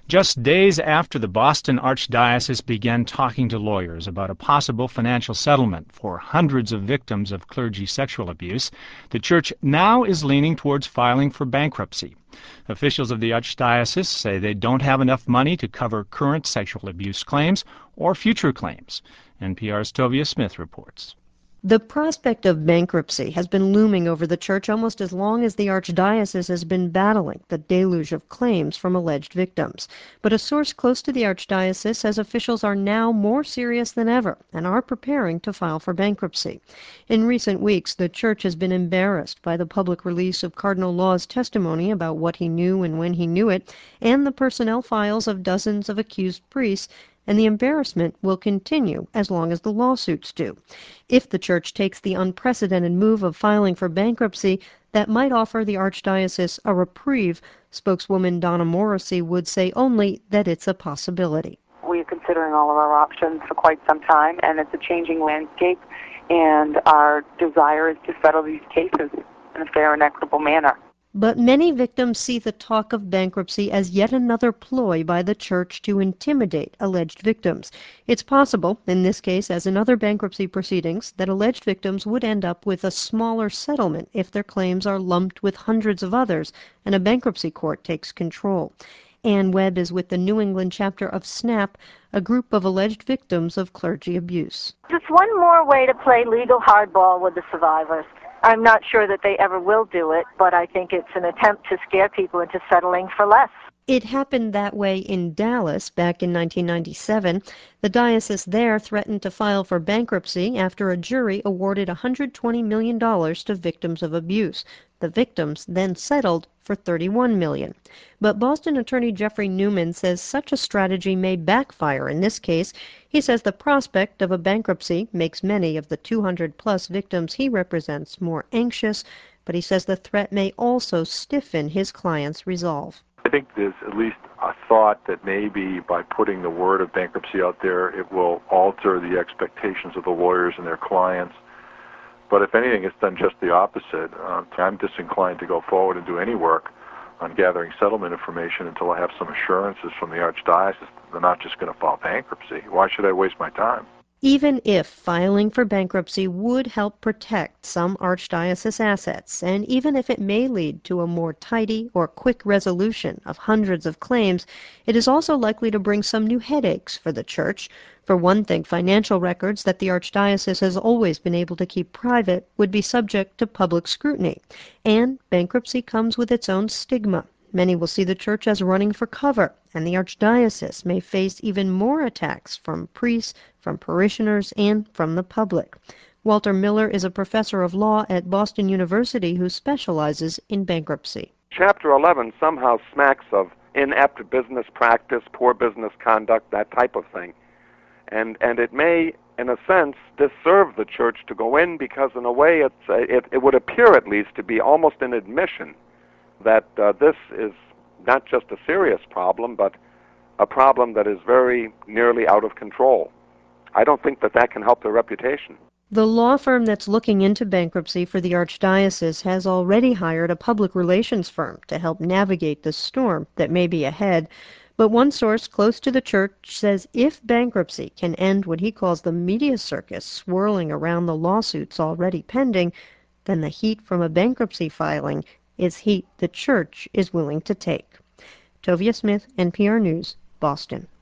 Just days after the Boston Archdiocese began talking to lawyers about a possible financial settlement for hundreds of victims of clergy sexual abuse, the church now is leaning towards filing for bankruptcy. Officials of the Archdiocese say they don't have enough money to cover current sexual abuse claims or future claims. NPR's Tovia Smith reports. The prospect of bankruptcy has been looming over the church almost as long as the Archdiocese has been battling the deluge of claims from alleged victims. But a source close to the Archdiocese says officials are now more serious than ever and are preparing to file for bankruptcy. In recent weeks, the church has been embarrassed by the public release of Cardinal Law's testimony about what he knew and when he knew it, and the personnel files of dozens of accused priests, and the embarrassment will continue as long as the lawsuits do. If the church takes the unprecedented move of filing for bankruptcy, that might offer the Archdiocese a reprieve. Spokeswoman Donna Morrissey would say only that it's a possibility. We're considering all of our options for quite some time, and it's a changing landscape, and our desire is to settle these cases in a fair and equitable manner. But many victims see the talk of bankruptcy as yet another ploy by the church to intimidate alleged victims. It's possible, in this case as in other bankruptcy proceedings, that alleged victims would end up with a smaller settlement if their claims are lumped with hundreds of others and a bankruptcy court takes control. Ann Webb is with the New England chapter of SNAP, a group of alleged victims of clergy abuse. Just one more way to play legal hardball with the survivors. I'm not sure that they ever will do it, but I think it's an attempt to scare people into settling for less. It happened that way in Dallas back in 1997. The diocese there threatened to file for bankruptcy after a jury awarded $120 million to victims of abuse. The victims then settled for $31 million. But Boston attorney Jeffrey Newman says such a strategy may backfire in this case. He says the prospect of a bankruptcy makes many of the 200-plus victims he represents more anxious, but he says the threat may also stiffen his client's resolve. I think there's at least a thought that maybe by putting the word of bankruptcy out there, it will alter the expectations of the lawyers and their clients. But if anything, it's done just the opposite. I'm disinclined to go forward and do any work on gathering settlement information until I have some assurances from the Archdiocese that they're not just going to file bankruptcy. Why should I waste my time? Even if filing for bankruptcy would help protect some archdiocese assets, and even if it may lead to a more tidy or quick resolution of hundreds of claims, it is also likely to bring some new headaches for the church. For one thing, financial records that the archdiocese has always been able to keep private would be subject to public scrutiny. And bankruptcy comes with its own stigma. Many will see the church as running for cover, and the archdiocese may face even more attacks from priests, from parishioners, and from the public. Walter Miller is a professor of law at Boston University who specializes in bankruptcy. Chapter 11 somehow smacks of inept business practice, poor business conduct, that type of thing. And it may, in a sense, disserve the church to go in because, in a way, it would appear at least to be almost an admission that this is not just a serious problem, but a problem that is very nearly out of control. I don't think that can help their reputation. The law firm that's looking into bankruptcy for the archdiocese has already hired a public relations firm to help navigate the storm that may be ahead. But one source close to the church says if bankruptcy can end what he calls the media circus swirling around the lawsuits already pending, then the heat from a bankruptcy filing is heat the church is willing to take. Tovia Smith, NPR News, Boston.